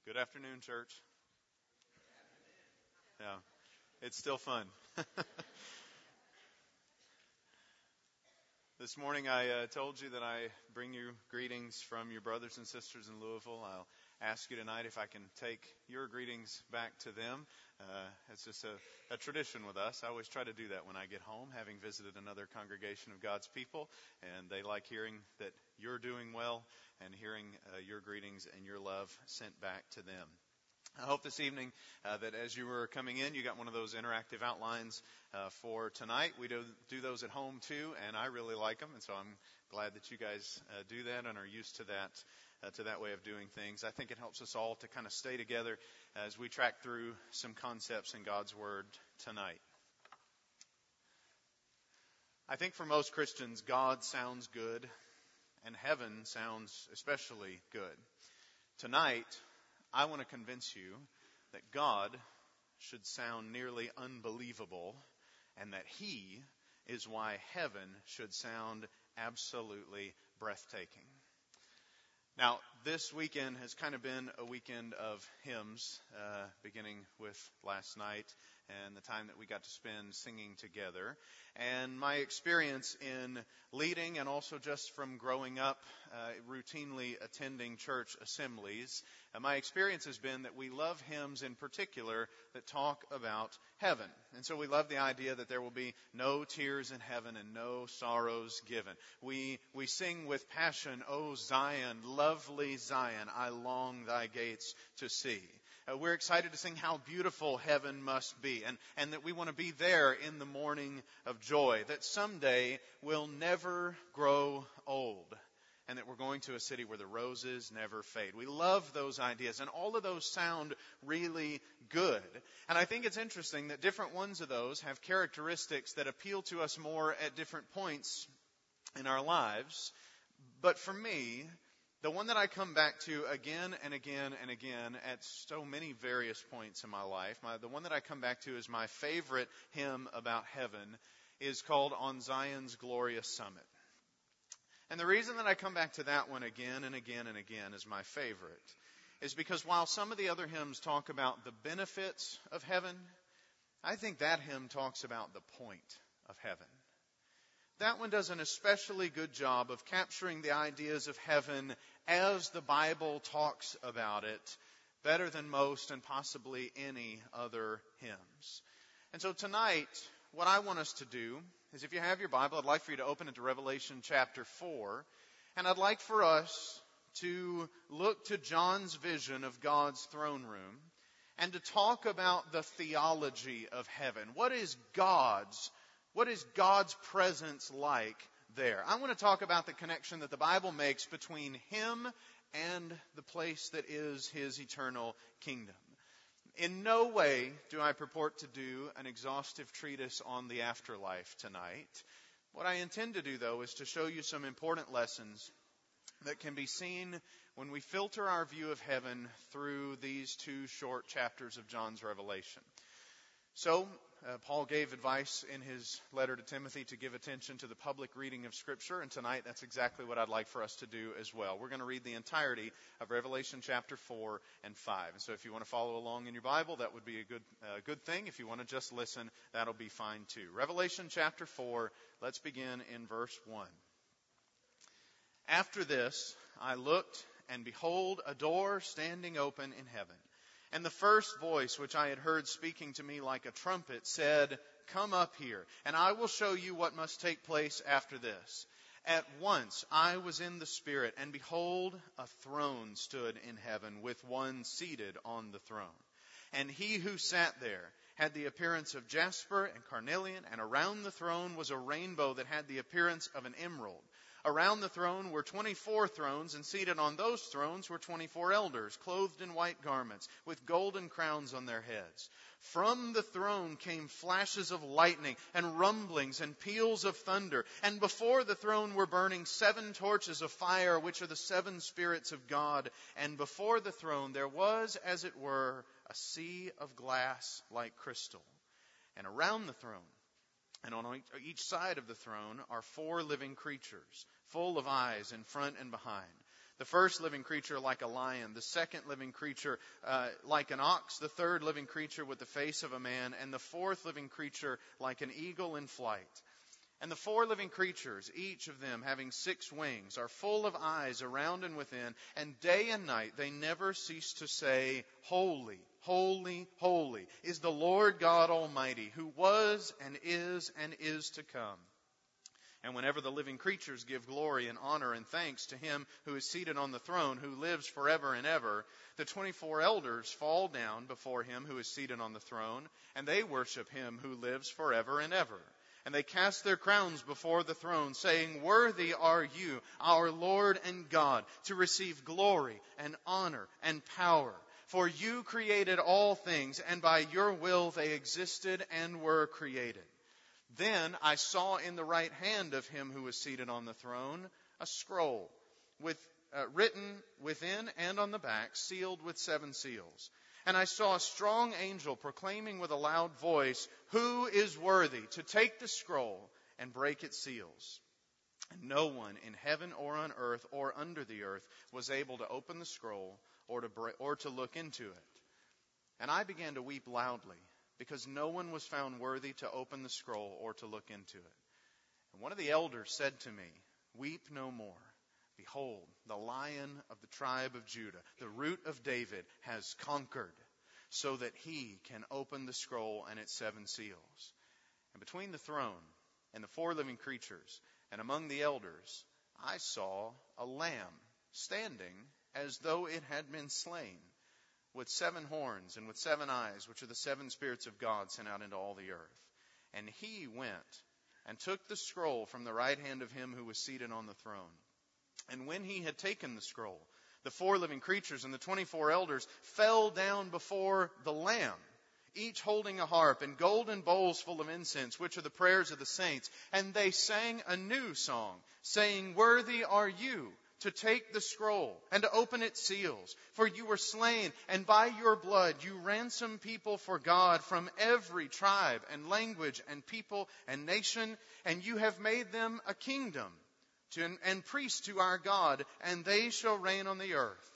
Good afternoon, church. Yeah, it's still fun. This morning I told you that I bring you greetings from your brothers and sisters in Louisville. I'll ask you tonight if I can take your greetings back to them. It's just a tradition with us. I always try to do that when I get home, having visited another congregation of God's people, and they like hearing that you're doing well and hearing your greetings and your love sent back to them. I hope this evening that as you were coming in, you got one of those interactive outlines for tonight. We do those at home too, and I really like them, and so I'm glad that you guys do that and are used to that way of doing things. I think it helps us all to kind of stay together as we track through some concepts in God's Word tonight. I think for most Christians, God sounds good, and heaven sounds especially good. Tonight, I want to convince you that God should sound nearly unbelievable and that He is why heaven should sound absolutely breathtaking. Now, this weekend has kind of been a weekend of hymns, beginning with last night and the time that we got to spend singing together. And my experience in leading and also just from growing up, routinely attending church assemblies, my experience has been that we love hymns in particular that talk about heaven. And so we love the idea that there will be no tears in heaven and no sorrows given. We sing with passion, "O Zion, lovely Zion, I long thy gates to see." We're excited to sing how beautiful heaven must be, and that we want to be there in the morning of joy, that someday we'll never grow old, and that we're going to a city where the roses never fade. We love those ideas, and all of those sound really good. And I think it's interesting that different ones of those have characteristics that appeal to us more at different points in our lives. But for me, the one that I come back to again and again and again at so many various points in my life, the one that I come back to as my favorite hymn about heaven is called "On Zion's Glorious Summit." And the reason that I come back to that one again and again and again as my favorite is because while some of the other hymns talk about the benefits of heaven, I think that hymn talks about the point of heaven. That one does an especially good job of capturing the ideas of heaven as the Bible talks about it better than most and possibly any other hymns. And so tonight, what I want us to do is, if you have your Bible, I'd like for you to open it to Revelation chapter 4. And I'd like for us to look to John's vision of God's throne room and to talk about the theology of heaven. What is God's presence like there? I want to talk about the connection that the Bible makes between Him and the place that is His eternal kingdom. In no way do I purport to do an exhaustive treatise on the afterlife tonight. What I intend to do, though, is to show you some important lessons that can be seen when we filter our view of heaven through these two short chapters of John's Revelation. So, Paul gave advice in his letter to Timothy to give attention to the public reading of Scripture, and tonight that's exactly what I'd like for us to do as well. We're going to read the entirety of Revelation chapter 4 and 5. And so if you want to follow along in your Bible, that would be a good thing. If you want to just listen, that'll be fine too. Revelation chapter 4, let's begin in verse 1. After this, I looked, and behold, a door standing open in heaven. And the first voice which I had heard speaking to me like a trumpet said, "Come up here, and I will show you what must take place after this." At once I was in the Spirit, and behold, a throne stood in heaven with one seated on the throne. And he who sat there had the appearance of jasper and carnelian, and around the throne was a rainbow that had the appearance of an emerald. Around the throne were 24 thrones, and seated on those thrones were 24 elders, clothed in white garments, with golden crowns on their heads. From the throne came flashes of lightning, and rumblings, and peals of thunder. And before the throne were burning 7 torches of fire, which are the 7 spirits of God. And before the throne there was, as it were, a sea of glass like crystal. And around the throne, and on each side of the throne, are 4 living creatures, full of eyes in front and behind. The first living creature like a lion, the second living creature like an ox, the third living creature with the face of a man, and the fourth living creature like an eagle in flight. And the four living creatures, each of them having 6 wings, are full of eyes around and within, and day and night they never cease to say, Holy, holy, holy is the Lord God Almighty, who was and is to come. And whenever the living creatures give glory and honor and thanks to Him who is seated on the throne, who lives forever and ever, the 24 elders fall down before Him who is seated on the throne, and they worship Him who lives forever and ever. And they cast their crowns before the throne, saying, Worthy are you, our Lord and God, to receive glory and honor and power. For you created all things, and by your will they existed and were created. Then I saw in the right hand of Him who was seated on the throne a scroll written within and on the back, sealed with 7 seals. And I saw a strong angel proclaiming with a loud voice, Who is worthy to take the scroll and break its seals? And no one in heaven or on earth or under the earth was able to open the scroll or to look into it. And I began to weep loudly, because no one was found worthy to open the scroll or to look into it. And one of the elders said to me, Weep no more. Behold, the Lion of the tribe of Judah, the Root of David, has conquered, so that He can open the scroll and its 7 seals. And between the throne and the 4 living creatures, and among the elders, I saw a lamb standing as though it had been slain, with 7 horns and with 7 eyes, which are the 7 spirits of God sent out into all the earth. And He went and took the scroll from the right hand of Him who was seated on the throne. And when He had taken the scroll, the 4 living creatures and the 24 elders fell down before the Lamb, each holding a harp and golden bowls full of incense, which are the prayers of the saints. And they sang a new song, saying, Worthy are you to take the scroll and to open its seals. For you were slain, and by your blood you ransomed people for God from every tribe and language and people and nation, and you have made them a kingdom and priests to our God, and they shall reign on the earth.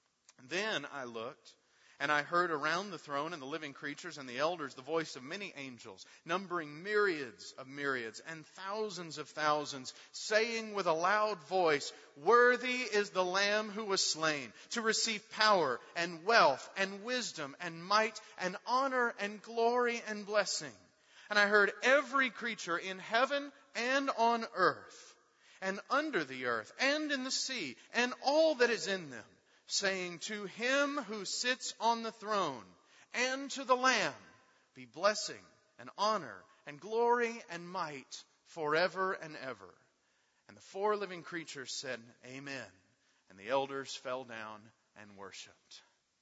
Then I looked, and I heard around the throne and the living creatures and the elders the voice of many angels, numbering myriads of myriads and thousands of thousands, saying with a loud voice, Worthy is the Lamb who was slain, to receive power and wealth and wisdom and might and honor and glory and blessing. And I heard every creature in heaven and on earth, and under the earth, and in the sea, and all that is in them, saying, To Him who sits on the throne, and to the Lamb, be blessing and honor and glory and might forever and ever. And the 4 living creatures said, Amen. And the elders fell down and worshipped.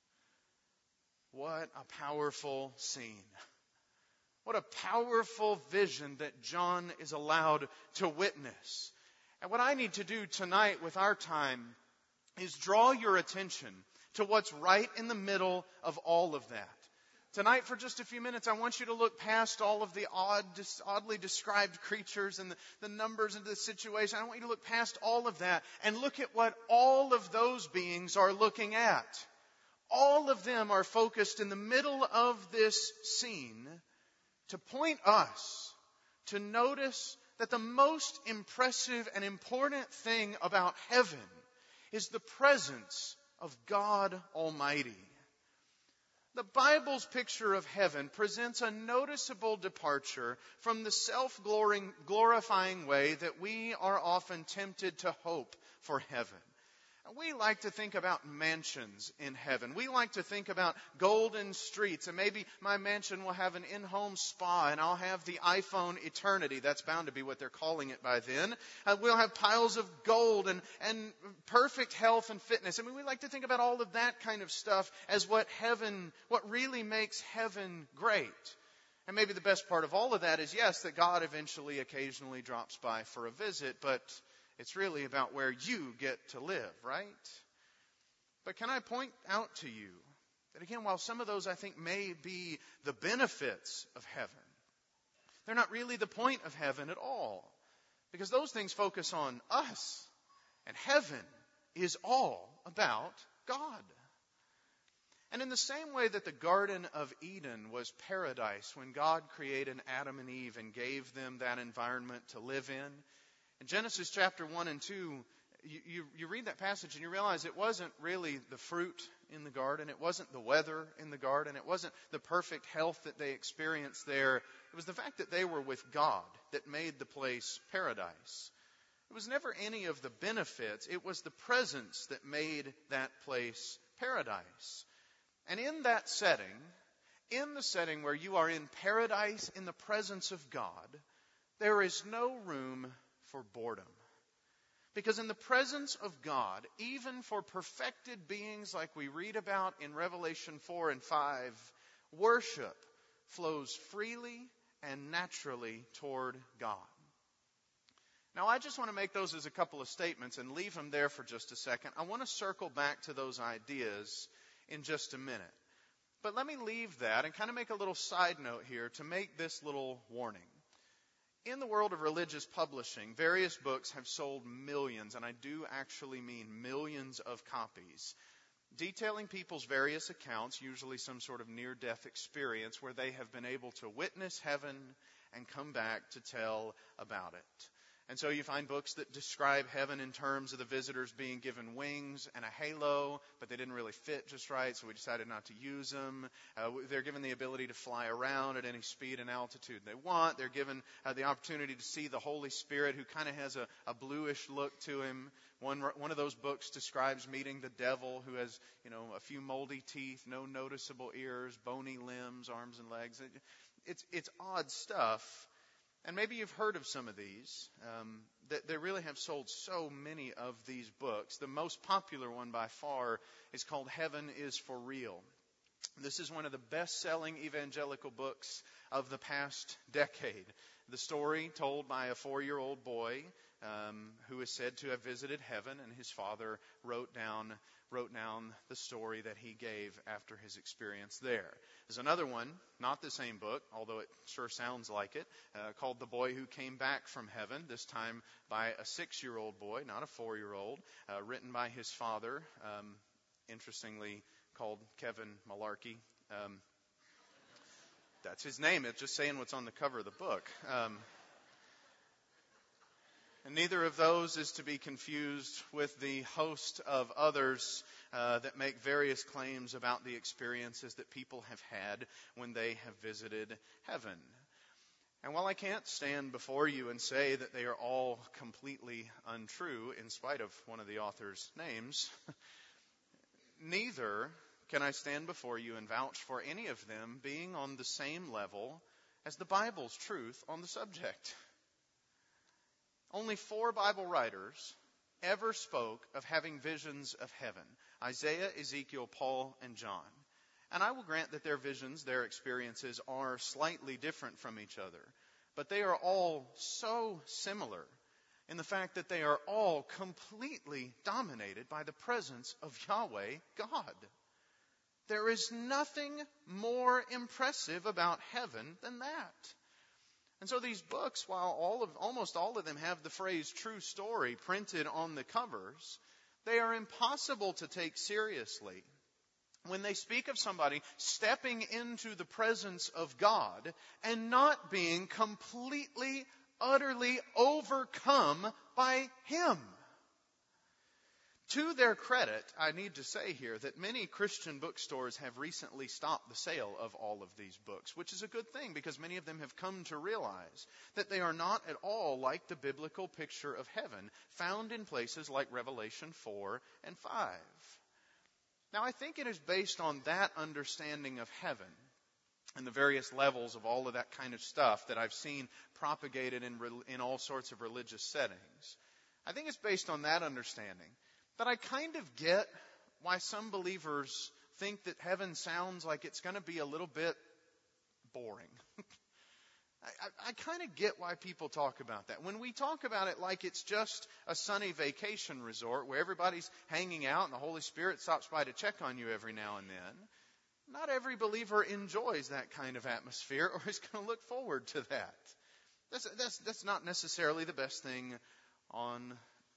What a powerful scene. What a powerful vision that John is allowed to witness. And what I need to do tonight with our time is draw your attention to what's right in the middle of all of that. Tonight, for just a few minutes, I want you to look past all of the oddly described creatures and the numbers and the situation. I want you to look past all of that and look at what all of those beings are looking at. All of them are focused in the middle of this scene to point us to notice that the most impressive and important thing about heaven is the presence of God Almighty. The Bible's picture of heaven presents a noticeable departure from the self-glorifying way that we are often tempted to hope for heaven. We like to think about mansions in heaven. We like to think about golden streets. And maybe my mansion will have an in-home spa and I'll have the iPhone Eternity. That's bound to be what they're calling it by then. We'll have piles of gold and perfect health and fitness. I mean, we like to think about all of that kind of stuff as what really makes heaven great. And maybe the best part of all of that is, yes, that God eventually occasionally drops by for a visit, but it's really about where you get to live, right? But can I point out to you that, again, while some of those I think may be the benefits of heaven, they're not really the point of heaven at all. Because those things focus on us. And heaven is all about God. And in the same way that the Garden of Eden was paradise when God created Adam and Eve and gave them that environment to live in Genesis chapter 1 and 2, you read that passage and you realize it wasn't really the fruit in the garden. It wasn't the weather in the garden. It wasn't the perfect health that they experienced there. It was the fact that they were with God that made the place paradise. It was never any of the benefits. It was the presence that made that place paradise. And in that setting, in the setting where you are in paradise in the presence of God, there is no room for boredom. Because in the presence of God, even for perfected beings like we read about in Revelation 4 and 5, worship flows freely and naturally toward God. Now, I just want to make those as a couple of statements and leave them there for just a second. I want to circle back to those ideas in just a minute. But let me leave that and kind of make a little side note here to make this little warning. In the world of religious publishing, various books have sold millions, and I do actually mean millions of copies, detailing people's various accounts, usually some sort of near-death experience where they have been able to witness heaven and come back to tell about it. And so you find books that describe heaven in terms of the visitors being given wings and a halo, but they didn't really fit just right, so we decided not to use them. They're given the ability to fly around at any speed and altitude they want. They're given the opportunity to see the Holy Spirit, who kind of has a bluish look to him. One of those books describes meeting the devil, who has, a few moldy teeth, no noticeable ears, bony limbs, arms and legs. It's odd stuff. And maybe you've heard of some of these. They really have sold so many of these books. The most popular one by far is called Heaven is for Real. This is one of the best-selling evangelical books of the past decade. The story told by a 4-year-old boy who is said to have visited heaven, and his father wrote down the story that he gave after his experience there. There's another one, not the same book, although it sure sounds like it, called The Boy Who Came Back from Heaven, this time by a 6-year-old boy, not a 4-year-old, written by his father, interestingly called Kevin Malarkey. That's his name. It's just saying what's on the cover of the book. And neither of those is to be confused with the host of others that make various claims about the experiences that people have had when they have visited heaven. And while I can't stand before you and say that they are all completely untrue, in spite of one of the author's names, neither can I stand before you and vouch for any of them being on the same level as the Bible's truth on the subject. Only 4 Bible writers ever spoke of having visions of heaven: Isaiah, Ezekiel, Paul, and John. And I will grant that their visions, their experiences are slightly different from each other. But they are all so similar in the fact that they are all completely dominated by the presence of Yahweh God. There is nothing more impressive about heaven than that. And so these books, while almost all of them have the phrase true story printed on the covers, they are impossible to take seriously when they speak of somebody stepping into the presence of God and not being completely, utterly overcome by Him. To their credit, I need to say here that many Christian bookstores have recently stopped the sale of all of these books, which is a good thing because many of them have come to realize that they are not at all like the biblical picture of heaven found in places like Revelation 4 and 5. Now, I think it is based on that understanding of heaven and the various levels of all of that kind of stuff that I've seen propagated in all sorts of religious settings. I think it's based on that understanding that I kind of get why some believers think that heaven sounds like it's going to be a little bit boring. I kind of get why people talk about that. When we talk about it like it's just a sunny vacation resort where everybody's hanging out and the Holy Spirit stops by to check on you every now and then, not every believer enjoys that kind of atmosphere or is going to look forward to that. That's not necessarily the best thing on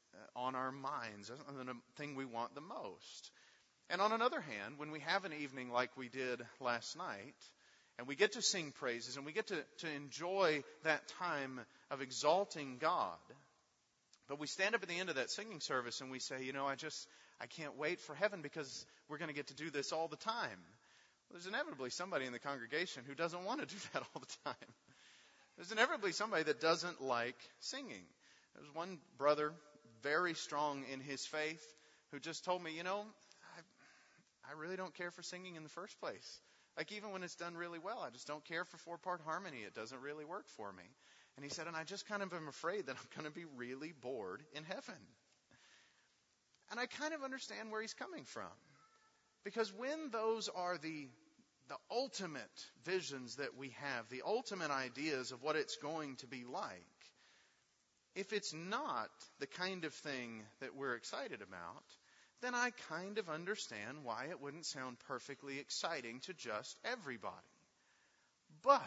on our minds, the thing we want the most. And on another hand, when we have an evening like we did last night, and we get to sing praises, and we get to enjoy that time of exalting God, but we stand up at the end of that singing service and we say, I can't wait for heaven because we're going to get to do this all the time. There's inevitably somebody in the congregation who doesn't want to do that all the time. There's inevitably somebody that doesn't like singing. There's one brother, very strong in his faith, who just told me, I really don't care for singing in the first place. Like, even when it's done really well, I just don't care for four-part harmony. It doesn't really work for me. And he said, and I just kind of am afraid that I'm going to be really bored in heaven. And I kind of understand where he's coming from. Because when those are the ultimate visions that we have, the ultimate ideas of what it's going to be like, if it's not the kind of thing that we're excited about, then I kind of understand why it wouldn't sound perfectly exciting to just everybody. But,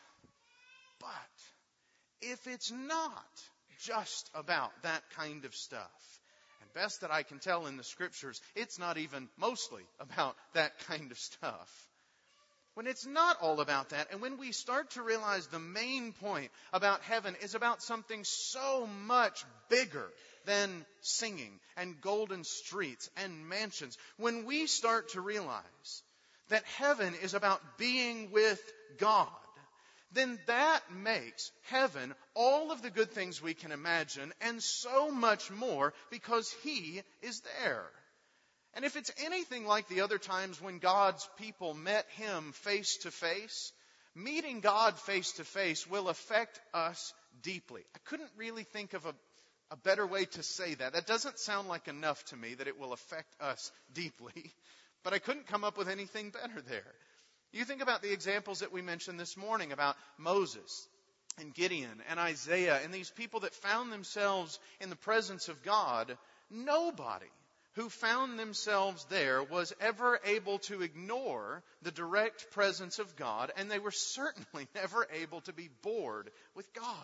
if it's not just about that kind of stuff, and best that I can tell in the Scriptures, it's not even mostly about that kind of stuff. When it's not all about that, and when we start to realize the main point about heaven is about something so much bigger than singing and golden streets and mansions, when we start to realize that heaven is about being with God, then that makes heaven all of the good things we can imagine and so much more, because He is there. And if it's anything like the other times when God's people met Him face to face, meeting God face to face will affect us deeply. I couldn't really think of a better way to say that. That doesn't sound like enough to me, that it will affect us deeply. But I couldn't come up with anything better there. You think about the examples that we mentioned this morning about Moses and Gideon and Isaiah and these people that found themselves in the presence of God. Nobody who found themselves there was ever able to ignore the direct presence of God, and they were certainly never able to be bored with God.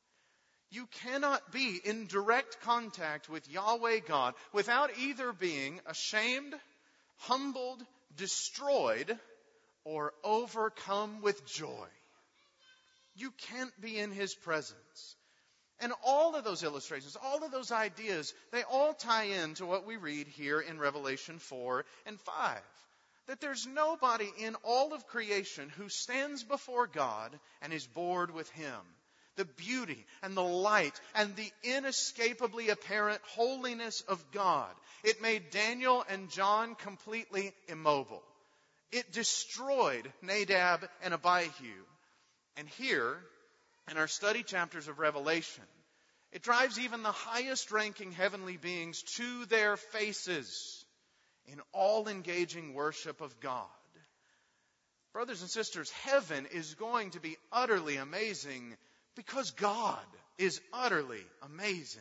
You cannot be in direct contact with Yahweh God without either being ashamed, humbled, destroyed, or overcome with joy. You can't be in His presence. And all of those illustrations, all of those ideas, they all tie into what we read here in Revelation 4 and 5. That there's nobody in all of creation who stands before God and is bored with Him. The beauty and the light and the inescapably apparent holiness of God. It made Daniel and John completely immobile. It destroyed Nadab and Abihu. And here, in our study chapters of Revelation, it drives even the highest ranking heavenly beings to their faces in all engaging worship of God. Brothers and sisters, heaven is going to be utterly amazing because God is utterly amazing.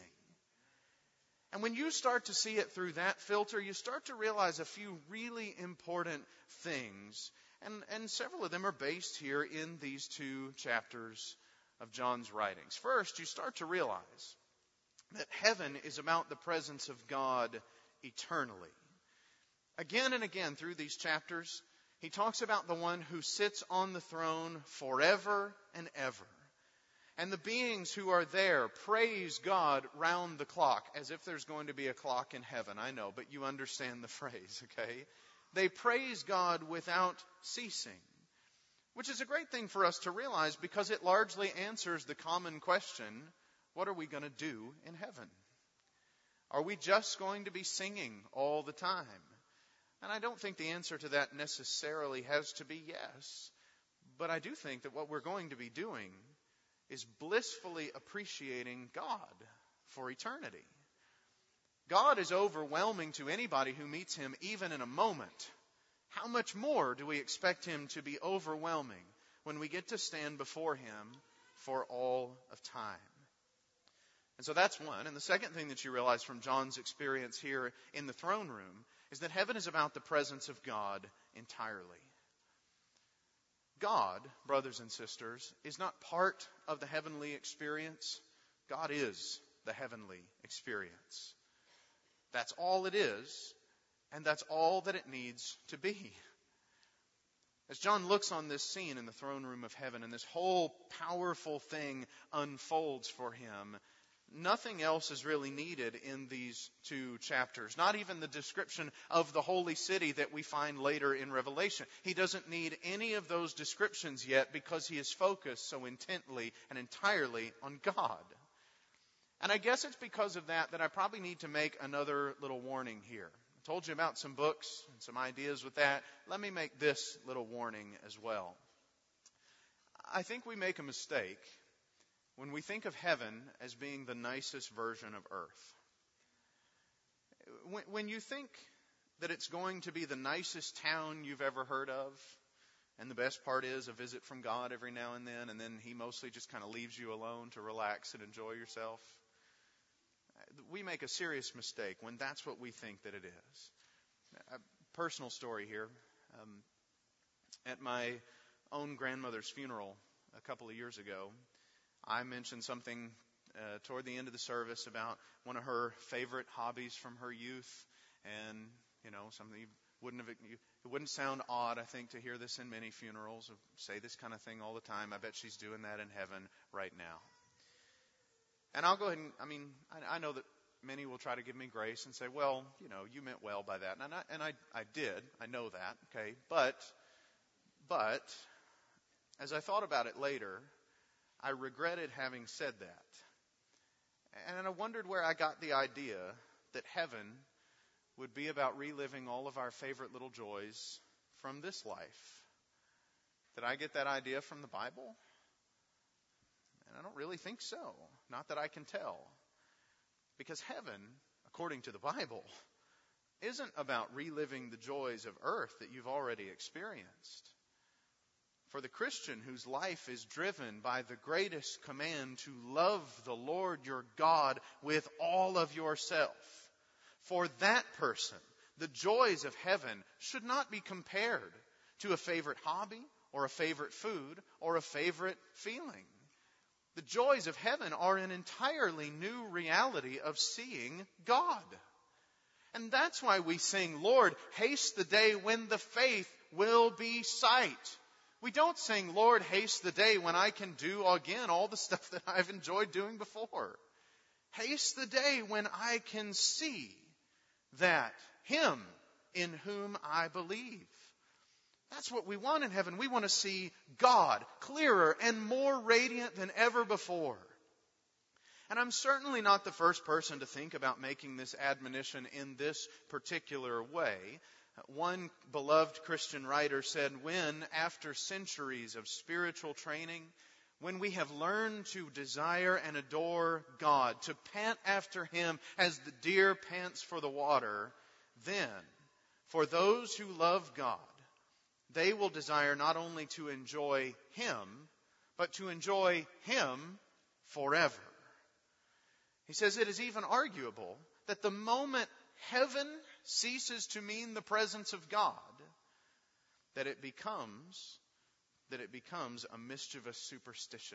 And when you start to see it through that filter, you start to realize a few really important things. And several of them are based here in these two chapters of John's writings. First, you start to realize that heaven is about the presence of God eternally. Again and again through these chapters, he talks about the one who sits on the throne forever and ever. And the beings who are there praise God round the clock, as if there's going to be a clock in heaven. I know, but you understand the phrase, okay? They praise God without ceasing, which is a great thing for us to realize because it largely answers the common question, what are we going to do in heaven? Are we just going to be singing all the time? And I don't think the answer to that necessarily has to be yes, but I do think that what we're going to be doing is blissfully appreciating God for eternity. God is overwhelming to anybody who meets Him even in a moment. How much more do we expect Him to be overwhelming when we get to stand before Him for all of time? And so that's one. And the second thing that you realize from John's experience here in the throne room is that heaven is about the presence of God entirely. God, brothers and sisters, is not part of the heavenly experience. God is the heavenly experience. That's all it is, and that's all that it needs to be. As John looks on this scene in the throne room of heaven, and this whole powerful thing unfolds for him, nothing else is really needed in these 2 chapters. Not even the description of the holy city that we find later in Revelation. He doesn't need any of those descriptions yet because he is focused so intently and entirely on God. And I guess it's because of that I probably need to make another little warning here. I told you about some books and some ideas with that. Let me make this little warning as well. I think we make a mistake when we think of heaven as being the nicest version of earth. When you think that it's going to be the nicest town you've ever heard of, and the best part is a visit from God every now and then he mostly just kind of leaves you alone to relax and enjoy yourself, we make a serious mistake when that's what we think that it is. A personal story here. At my own grandmother's funeral a couple of years ago, I mentioned something toward the end of the service about one of her favorite hobbies from her youth. And, something it wouldn't sound odd, I think, to hear this in many funerals, say this kind of thing all the time. I bet she's doing that in heaven right now. And I'll go ahead and, I know that many will try to give me grace and say, well, you meant well by that. And I did. I know that, okay? But, as I thought about it later, I regretted having said that. And I wondered where I got the idea that heaven would be about reliving all of our favorite little joys from this life. Did I get that idea from the Bible? And I don't really think so. Not that I can tell. Because heaven, according to the Bible, isn't about reliving the joys of earth that you've already experienced. For the Christian whose life is driven by the greatest command to love the Lord your God with all of yourself, for that person, the joys of heaven should not be compared to a favorite hobby or a favorite food or a favorite feeling. The joys of heaven are an entirely new reality of seeing God. And that's why we sing, Lord, haste the day when the faith will be sight. We don't sing, Lord, haste the day when I can do again all the stuff that I've enjoyed doing before. Haste the day when I can see that Him in whom I believe. That's what we want in heaven. We want to see God clearer and more radiant than ever before. And I'm certainly not the first person to think about making this admonition in this particular way. One beloved Christian writer said, when, after centuries of spiritual training, when we have learned to desire and adore God, to pant after Him as the deer pants for the water, then, for those who love God, they will desire not only to enjoy Him, but to enjoy Him forever. He says it is even arguable that the moment heaven ceases to mean the presence of God, that it becomes a mischievous superstition.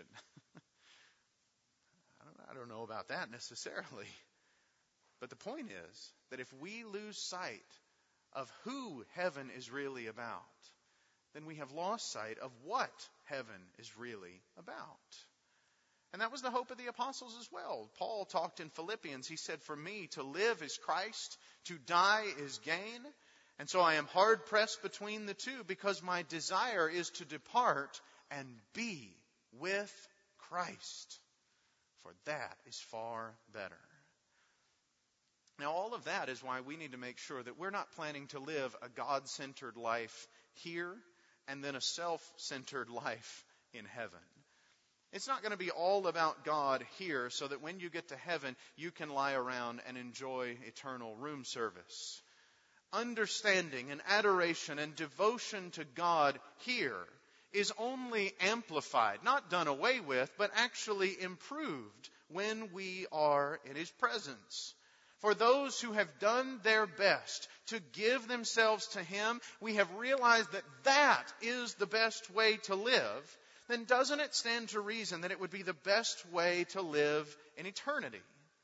I don't know about that necessarily. But the point is that if we lose sight of who heaven is really about, then we have lost sight of what heaven is really about. And that was the hope of the apostles as well. Paul talked in Philippians. He said, for me to live is Christ, to die is gain. And so I am hard pressed between the two, because my desire is to depart and be with Christ. For that is far better. Now, all of that is why we need to make sure that we're not planning to live a God-centered life here and then a self-centered life in heaven. It's not going to be all about God here so that when you get to heaven, you can lie around and enjoy eternal room service. Understanding and adoration and devotion to God here is only amplified, not done away with, but actually improved when we are in His presence. For those who have done their best to give themselves to Him, we have realized that that is the best way to live. Then doesn't it stand to reason that it would be the best way to live in eternity?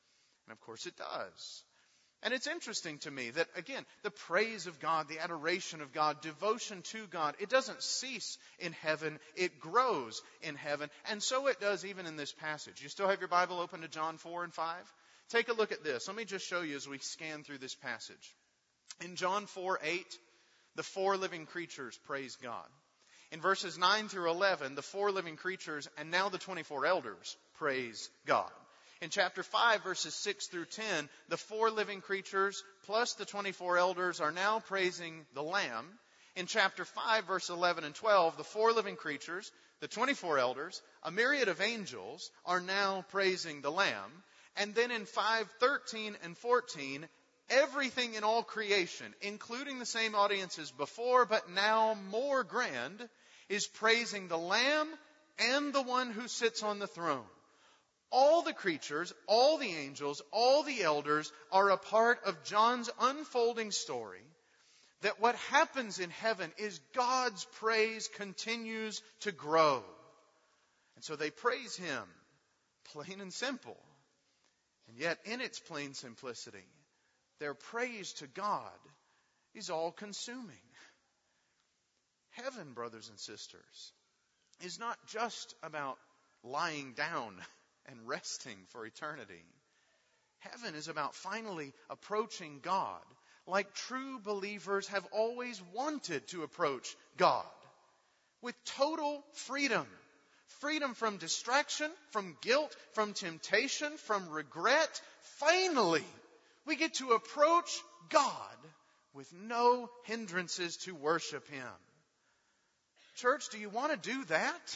And of course it does. And it's interesting to me that, again, the praise of God, the adoration of God, devotion to God, it doesn't cease in heaven. It grows in heaven. And so it does even in this passage. You still have your Bible open to John 4 and 5? Take a look at this. Let me just show you as we scan through this passage. In John 4:8, the 4 living creatures praise God. In verses 9 through 11, the 4 living creatures and now the 24 elders praise God. In chapter 5, verses 6 through 10, the 4 living creatures plus the 24 elders are now praising the Lamb. In chapter 5, verse 11 and 12, the 4 living creatures, the 24 elders, a myriad of angels are now praising the Lamb. And then in 5:13 and 14, everything in all creation, including the same audience as before, but now more grand, is praising the Lamb and the one who sits on the throne. All the creatures, all the angels, all the elders are a part of John's unfolding story that what happens in heaven is God's praise continues to grow. And so they praise Him, plain and simple. And yet in its plain simplicity, their praise to God is all-consuming. Heaven, brothers and sisters, is not just about lying down and resting for eternity. Heaven is about finally approaching God like true believers have always wanted to approach God, with total freedom. Freedom from distraction, from guilt, from temptation, from regret. Finally, we get to approach God with no hindrances to worship Him. Church, do you want to do that?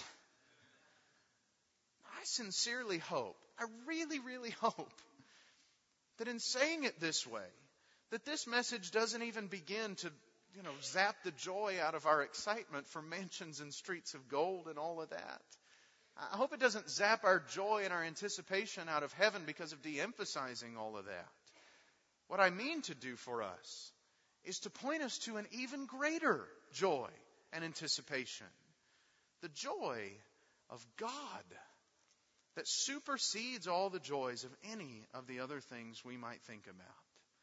I sincerely hope, I really, really hope, that in saying it this way, that this message doesn't even begin to, zap the joy out of our excitement for mansions and streets of gold and all of that. I hope it doesn't zap our joy and our anticipation out of heaven because of de-emphasizing all of that. What I mean to do for us is to point us to an even greater joy and anticipation. The joy of God that supersedes all the joys of any of the other things we might think about.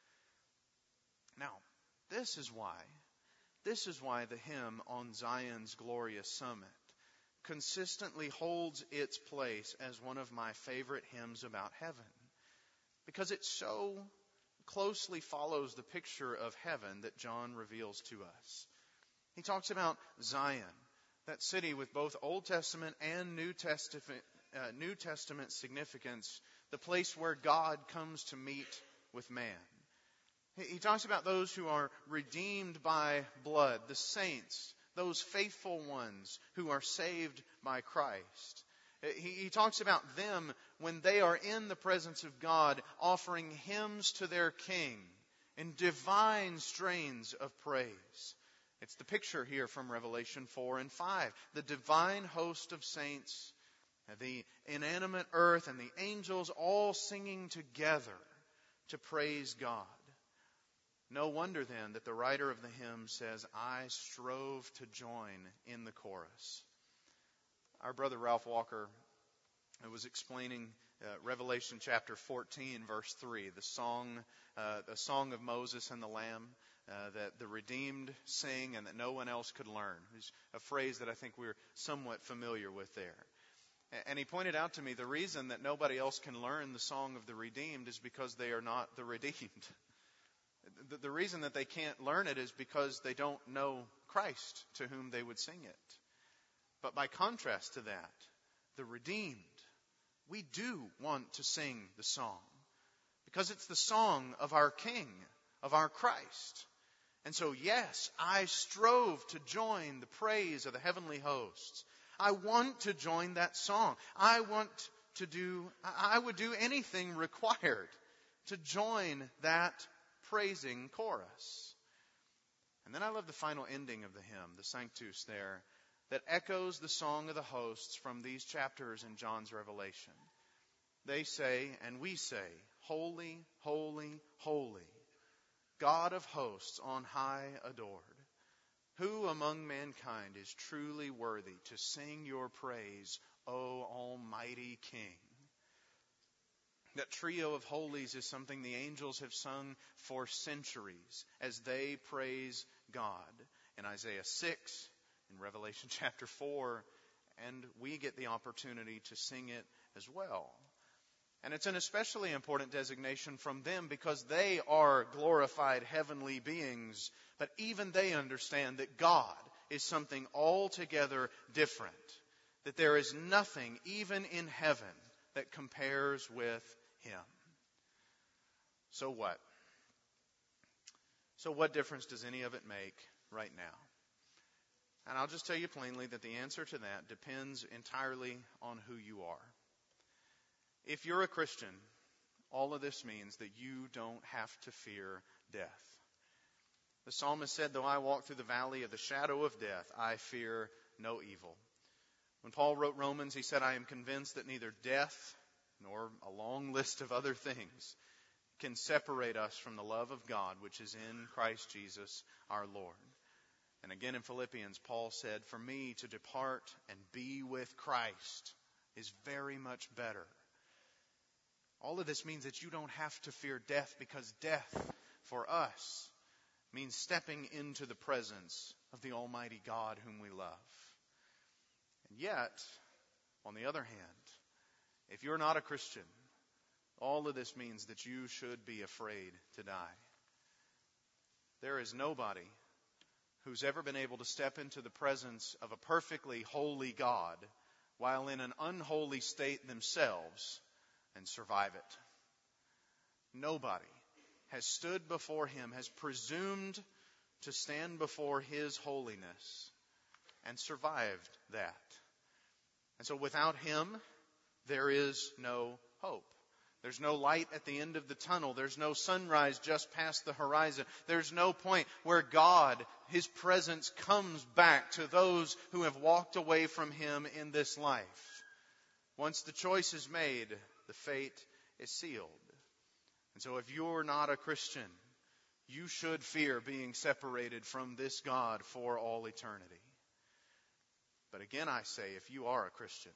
Now, this is why the hymn on Zion's Glorious Summit consistently holds its place as one of my favorite hymns about heaven. Because it so closely follows the picture of heaven that John reveals to us. He talks about Zion, that city with both Old Testament and New Testament significance, the place where God comes to meet with man. He talks about those who are redeemed by blood, the saints, those faithful ones who are saved by Christ. He talks about them when they are in the presence of God, offering hymns to their King in divine strains of praise. It's the picture here from Revelation 4 and 5. The divine host of saints, the inanimate earth, and the angels all singing together to praise God. No wonder then that the writer of the hymn says, I strove to join in the chorus. Our brother Ralph Walker was explaining Revelation chapter 14, verse 3, the song of Moses and the Lamb that the redeemed sing and that no one else could learn. It's a phrase that I think we're somewhat familiar with there. And he pointed out to me the reason that nobody else can learn the song of the redeemed is because they are not the redeemed. The reason that they can't learn it is because they don't know Christ to whom they would sing it. But by contrast to that, the redeemed, we do want to sing the song because it's the song of our King, of our Christ. And so, yes, I strove to join the praise of the heavenly hosts. I want to join that song. I would do anything required to join that praising chorus. And then I love the final ending of the hymn, the Sanctus there, that echoes the song of the hosts from these chapters in John's Revelation. They say, and we say, Holy, holy, holy, God of hosts on high adored. Who among mankind is truly worthy to sing your praise, O Almighty King? That trio of holies is something the angels have sung for centuries as they praise God. In Isaiah 6, in Revelation chapter 4, and we get the opportunity to sing it as well. And it's an especially important designation from them because they are glorified heavenly beings, but even they understand that God is something altogether different, that there is nothing, even in heaven, that compares with Him. So what? So what difference does any of it make right now? And I'll just tell you plainly that the answer to that depends entirely on who you are. If you're a Christian, all of this means that you don't have to fear death. The psalmist said, "Though I walk through the valley of the shadow of death, I fear no evil." When Paul wrote Romans, he said, "I am convinced that neither death nor a long list of other things can separate us from the love of God, which is in Christ Jesus our Lord." And again in Philippians, Paul said, "For me to depart and be with Christ is very much better." All of this means that you don't have to fear death, because death for us means stepping into the presence of the Almighty God whom we love. And yet, on the other hand, if you're not a Christian, all of this means that you should be afraid to die. There is nobody who's ever been able to step into the presence of a perfectly holy God while in an unholy state themselves and survive it. Nobody has stood before Him, has presumed to stand before His holiness and survived that. And so without Him, there is no hope. There's no light at the end of the tunnel. There's no sunrise just past the horizon. There's no point where God, His presence, comes back to those who have walked away from Him in this life. Once the choice is made, the fate is sealed. And so if you're not a Christian, you should fear being separated from this God for all eternity. But again, I say, if you are a Christian,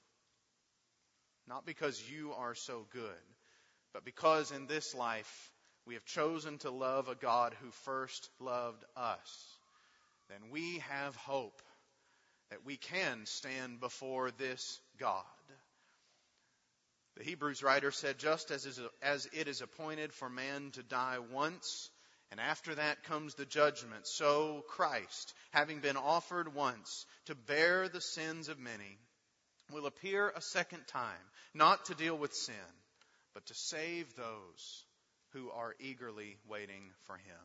not because you are so good, but because in this life we have chosen to love a God who first loved us, then we have hope that we can stand before this God. The Hebrews writer said, "Just as it is appointed for man to die once, and after that comes the judgment, so Christ, having been offered once to bear the sins of many, will appear a second time, not to deal with sin, but to save those who are eagerly waiting for Him."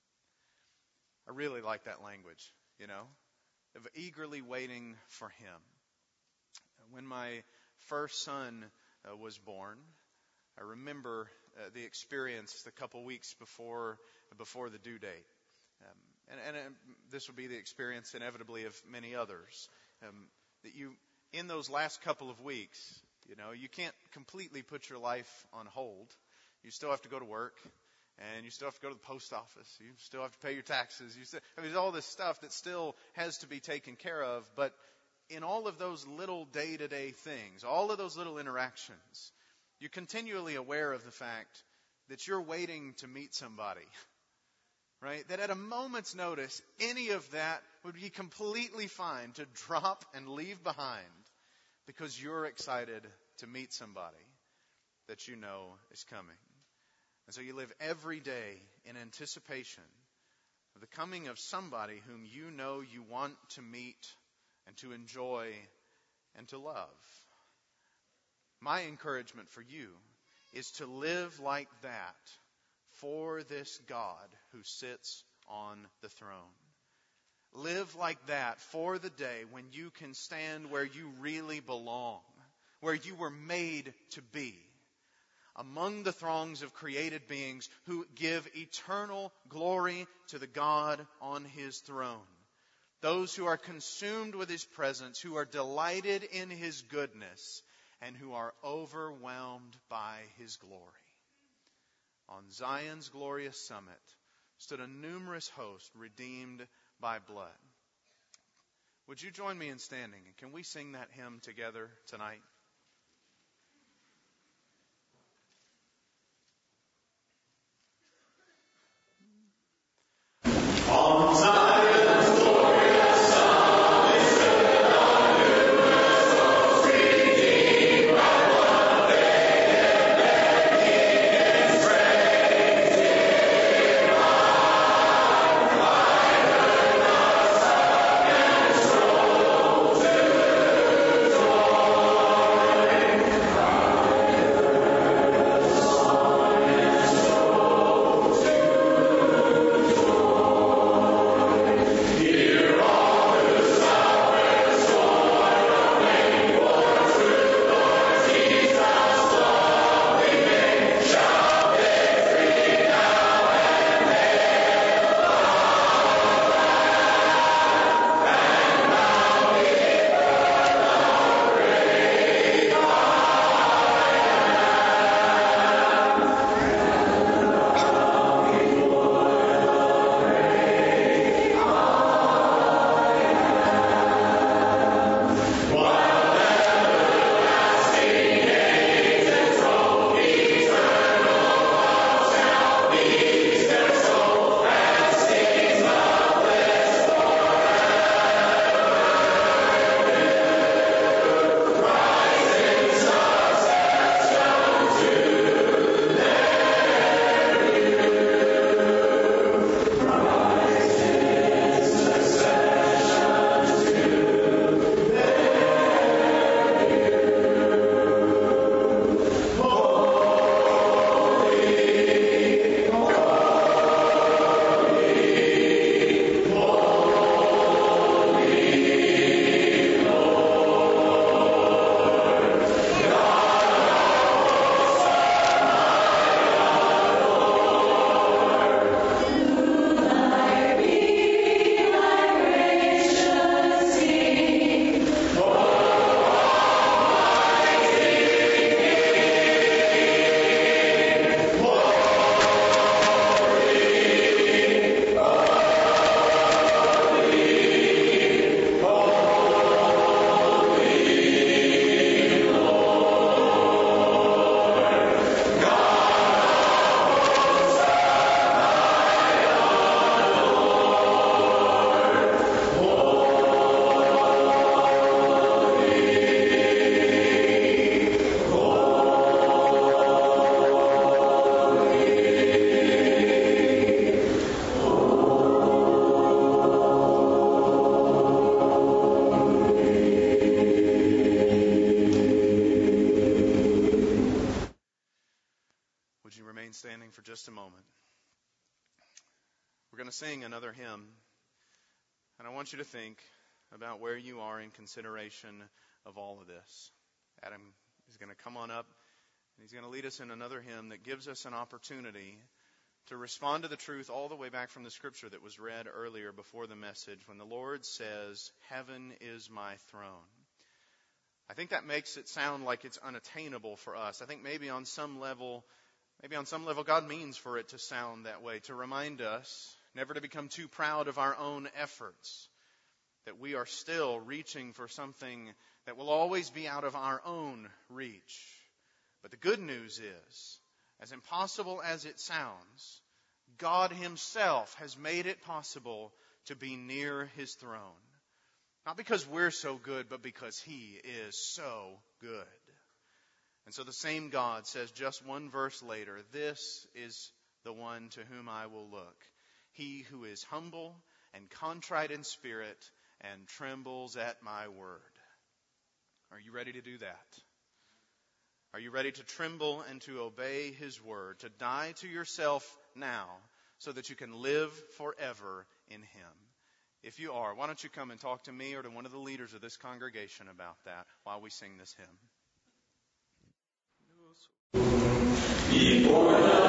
I really like that language, of eagerly waiting for Him. When my first son was born, I remember the experience the couple weeks before the due date. And this will be the experience inevitably of many others. That you, in those last couple of weeks, you can't completely put your life on hold. You still have to go to work, and you still have to go to the post office. You still have to pay your taxes. There's all this stuff that still has to be taken care of. But in all of those little day-to-day things, all of those little interactions, you're continually aware of the fact that you're waiting to meet somebody, right? That at a moment's notice, any of that would be completely fine to drop and leave behind because you're excited to meet somebody that you know is coming. And so you live every day in anticipation of the coming of somebody whom you know you want to meet and to enjoy and to love. My encouragement for you is to live like that for this God who sits on the throne. Live like that for the day when you can stand where you really belong, where you were made to be, among the throngs of created beings who give eternal glory to the God on His throne. Those who are consumed with His presence, who are delighted in His goodness, and who are overwhelmed by His glory. On Zion's glorious summit stood a numerous host redeemed by blood. Would you join me in standing? And can we sing that hymn together tonight? standing for just a moment. We're going to sing another hymn, and I want you to think about where you are in consideration of all of this. Adam is going to come on up, and he's going to lead us in another hymn that gives us an opportunity to respond to the truth all the way back from the scripture that was read earlier before the message, when the Lord says, "Heaven is my throne." I think that makes it sound like it's unattainable for us. I think maybe on some level God means for it to sound that way, to remind us never to become too proud of our own efforts, that we are still reaching for something that will always be out of our own reach. But the good news is, as impossible as it sounds, God Himself has made it possible to be near His throne. Not because we're so good, but because He is so good. And so the same God says just one verse later, "This is the one to whom I will look. He who is humble and contrite in spirit and trembles at my word." Are you ready to do that? Are you ready to tremble and to obey His word, to die to yourself now so that you can live forever in Him? If you are, why don't you come and talk to me or to one of the leaders of this congregation about that while we sing this hymn.